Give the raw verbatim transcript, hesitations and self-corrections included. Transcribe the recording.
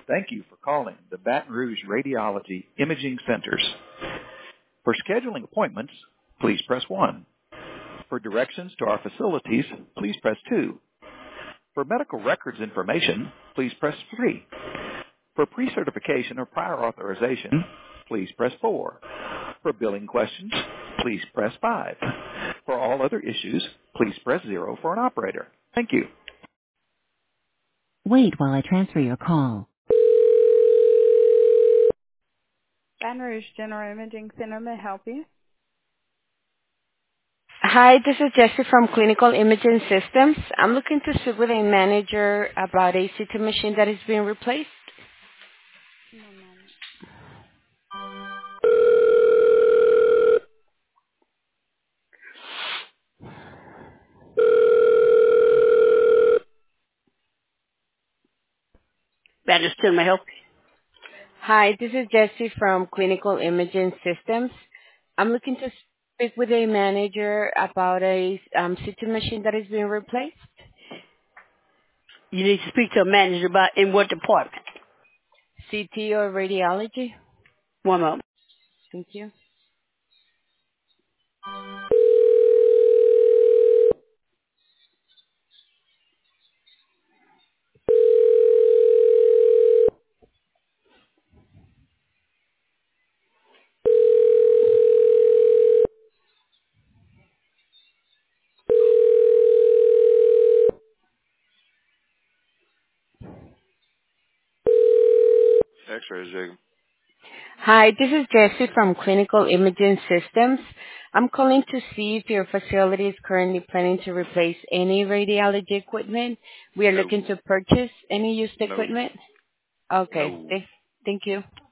Thank you for calling the Baton Rouge Radiology Imaging Centers. For scheduling appointments, please press one. For directions to our facilities, please press two. For medical records information, please press three. For pre-certification or prior authorization, please press four. For billing questions, please press five. For all other issues, please press zero for an operator. Thank you. Wait while I transfer your call. Baton Rouge General Imaging Center may I help you. Hi, this is Jessie from Clinical Imaging Systems. I'm looking to speak with a manager about a C T machine that is being replaced. One moment. Baton Rouge General may I help you. Hi, this is Jessie from Clinical Imaging Systems. I'm looking to speak with a manager about a um, C T machine that is being replaced. You need to speak to a manager about in what department? C T or radiology? One moment. Thank you. X-rays, Jacob. Hi, this is Jessie from Clinical Imaging Systems. I'm calling to see if your facility is currently planning to replace any radiology equipment. We are No. looking to purchase any used No. equipment. Okay. No. Th- Thank you.